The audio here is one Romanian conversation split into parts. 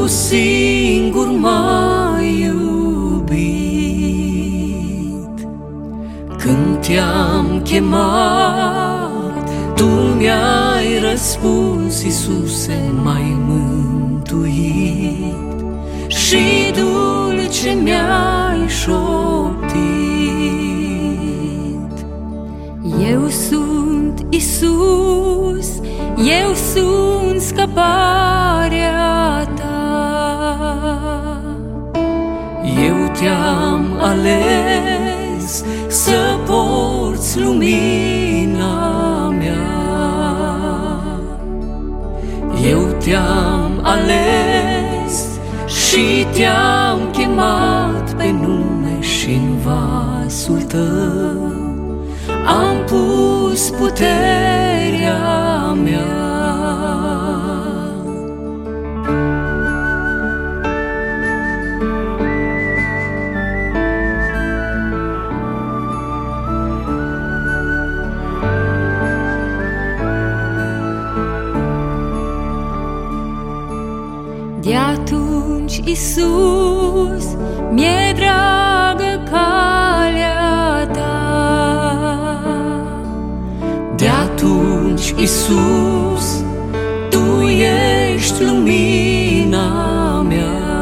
singur m-ai iubit. Când te-am chemat, Tu mi-ai răspuns, Iisuse, m-ai mântuit. Și dulce mi-ai șoptit: Eu sunt Iisus, eu sunt scăparea Ta. Eu te-am ales să porți lumina mea. Eu te-am ales și te-am chemat pe nume, și-n vasul Tău am pus puterea mea. De atunci, Iisus, mi-e dragă calea Ta. De atunci, Iisus, Tu ești lumina mea.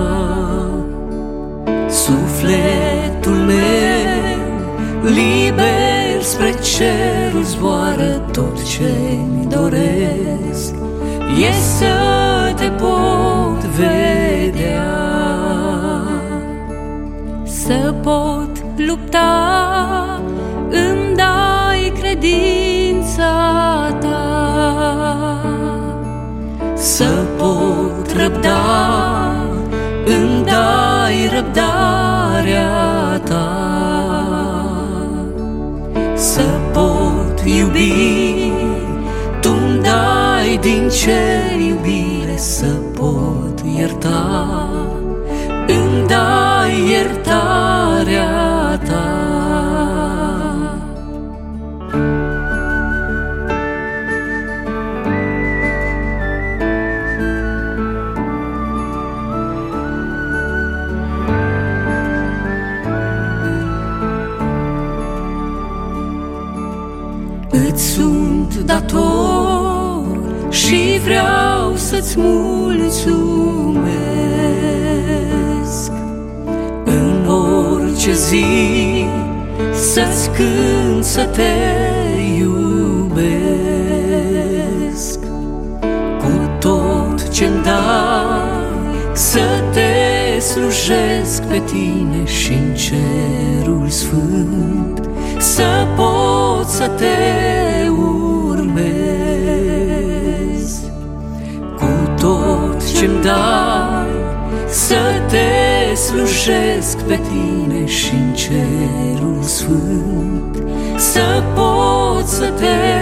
Sufletul meu liber spre cerul zboară, tot ce-mi doresc e să Te pot vedea. Să pot lupta, îmi dai credința Ta. Să pot răbda, îmi dai răbdarea Ta. Să pot iubi, Tu-mi dai din cer iubire. Să pot ierta, îmi dai iertarea Ta. Îți sunt dator și vreau să-ți mulțumesc. În orice zi să-ți cânt, să Te iubesc. Cu tot ce-mi dai să Te slujesc pe Tine, și-n cerul sfânt să pot să Te urmez. Cu tot ce-mi dai să Te slujesc pe Tine, și-n cerul sfânt să pot să Te